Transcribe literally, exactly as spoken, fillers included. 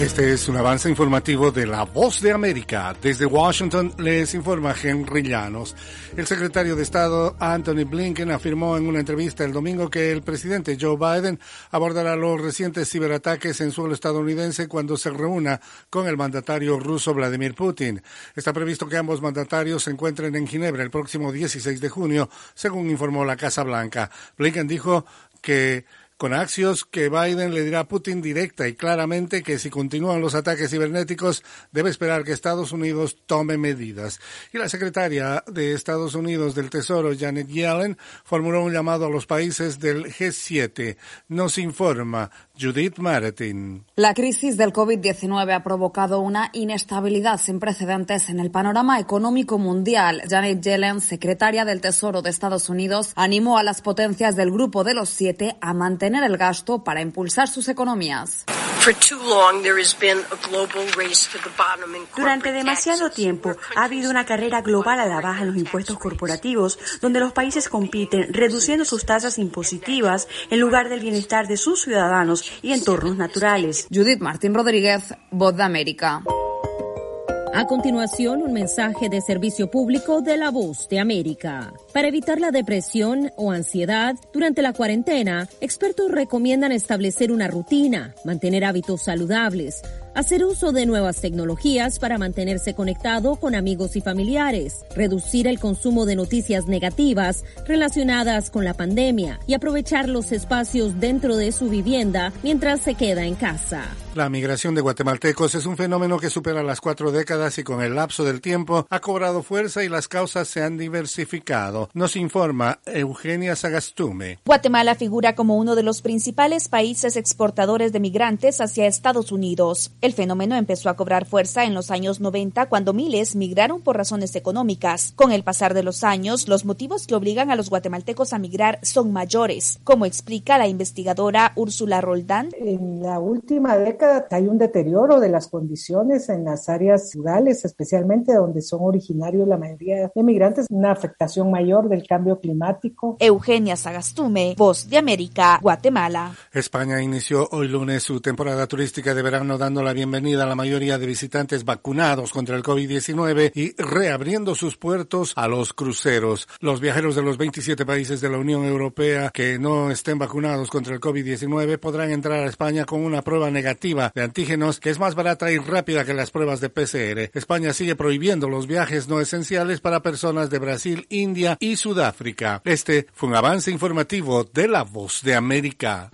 Este es un avance informativo de La Voz de América. Desde Washington les informa Henry Llanos. El secretario de Estado Antony Blinken afirmó en una entrevista el domingo que el presidente Joe Biden abordará los recientes ciberataques en suelo estadounidense cuando se reúna con el mandatario ruso Vladimir Putin. Está previsto que ambos mandatarios se encuentren en Ginebra el próximo dieciséis de junio, según informó la Casa Blanca. Blinken dijo que con Axios que Biden le dirá a Putin directa y claramente que si continúan los ataques cibernéticos debe esperar que Estados Unidos tome medidas. Y la secretaria de Estados Unidos del Tesoro, Janet Yellen, formuló un llamado a los países del G siete. Nos informa Judith Martin. La crisis del COVID diecinueve ha provocado una inestabilidad sin precedentes en el panorama económico mundial. Janet Yellen, secretaria del Tesoro de Estados Unidos, animó a las potencias del Grupo de los Siete a mantener el gasto para impulsar sus economías. Durante demasiado tiempo ha habido una carrera global a la baja en los impuestos corporativos, donde los países compiten reduciendo sus tasas impositivas en lugar del bienestar de sus ciudadanos y entornos naturales. Judith Martín Rodríguez, Voz de América. A continuación, un mensaje de servicio público de La Voz de América. Para evitar la depresión o ansiedad durante la cuarentena, expertos recomiendan establecer una rutina, mantener hábitos saludables, hacer uso de nuevas tecnologías para mantenerse conectado con amigos y familiares, reducir el consumo de noticias negativas relacionadas con la pandemia y aprovechar los espacios dentro de su vivienda mientras se queda en casa. La migración de guatemaltecos es un fenómeno que supera las cuatro décadas y con el lapso del tiempo ha cobrado fuerza y las causas se han diversificado. Nos informa Eugenia Sagastume. Guatemala figura como uno de los principales países exportadores de migrantes hacia Estados Unidos. El fenómeno empezó a cobrar fuerza en los años noventa cuando miles migraron por razones económicas. Con el pasar de los años, los motivos que obligan a los guatemaltecos a migrar son mayores, como explica la investigadora Úrsula Roldán. En la última década hay un deterioro de las condiciones en las áreas rurales, especialmente donde son originarios la mayoría de migrantes, una afectación mayor del cambio climático. Eugenia Sagastume, Voz de América, Guatemala. España inició hoy lunes su temporada turística de verano dando la bienvenida a la mayoría de visitantes vacunados contra el COVID diecinueve y reabriendo sus puertos a los cruceros. Los viajeros de los veintisiete países de la Unión Europea que no estén vacunados contra el COVID diecinueve podrán entrar a España con una prueba negativa de antígenos que es más barata y rápida que las pruebas de P C R. España sigue prohibiendo los viajes no esenciales para personas de Brasil, India y Sudáfrica. Este fue un avance informativo de La Voz de América.